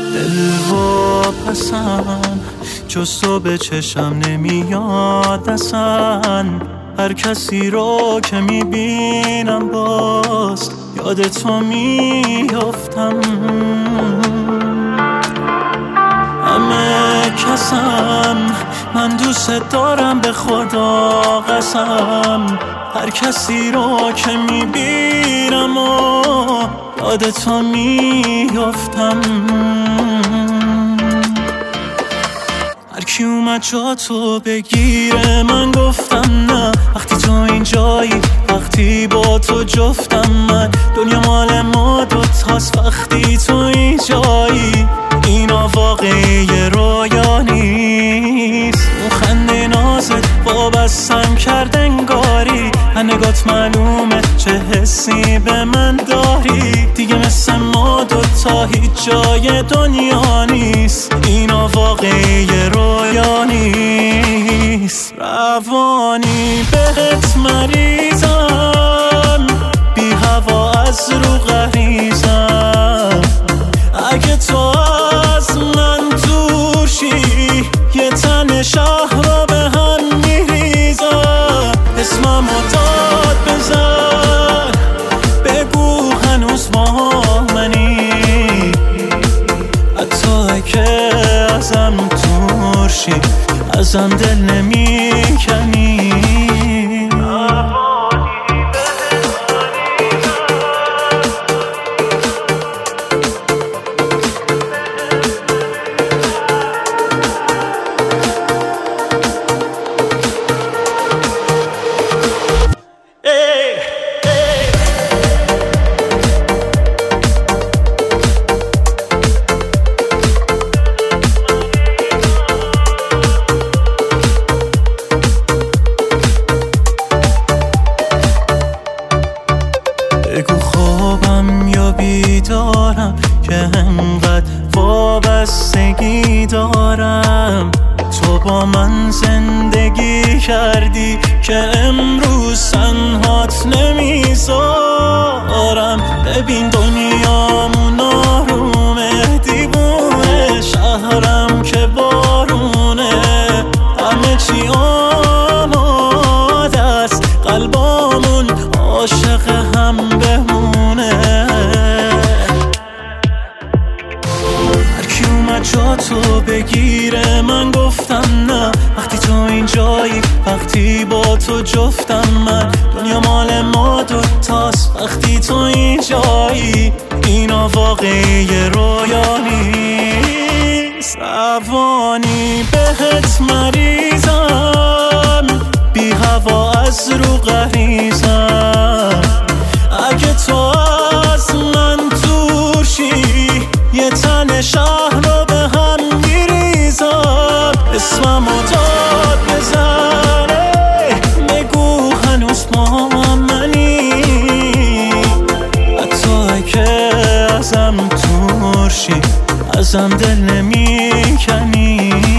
دل و پسم جز تو به چشم نمیاد اصلا. هر کسی رو که میبینم باز یاد تو میافتم. همه کسم من دوست دارم به خدا قسم. هر کسی رو که میبینم و یاد تو میافتم. هر کی اومد جا تو بگیره من گفتم نه. وقتی تو اینجایی وقتی با تو جفتم من. دنیا مال ما دوتاست وقتی تو اینجایی. اینا واقعی رویا نیست. اون خنده نازت وابستم کرد انگاری. نگات معلومه چه حسی به من داری. دیگه مثل ما دوتا هیچ جای دنیا نیست. اینا واقعی رویا نیست. روانی بهت مریضم، بی هوا از رو غریزم. اگه تو از من دور شی یه تن شهر رو به هم میریزم. اسممو داد بزن بگو هنوز با منی. حتی که ازم دور شی ازم دل نمیکنی. بگو خوابم یا بیدارم که انقدر وابستگی دارم. تو با من زندگی کردی که امروز تنهات نمیذارم. ببین دنیامون آرومه، دیوونه شهرم که بارونه. همه چی آماده است، قلبامون عاشق هم بمونه. هر کی اومد جا تو بگیره من گفتم نه. وقتی تو اینجایی وقتی با تو جفتم من. دنیا مال ما دوتاست وقتی تو اینجایی. اینا واقعی رویا نیست. روانی بهت مریضم، بی هوا از رو غریزم. اگه تو از من دور شی یه تن شهر رو به هم میریزم. اسممو داد بزنه بگو هنوز با منی. حتی که ازم دور شی ازم دل نمیکنی.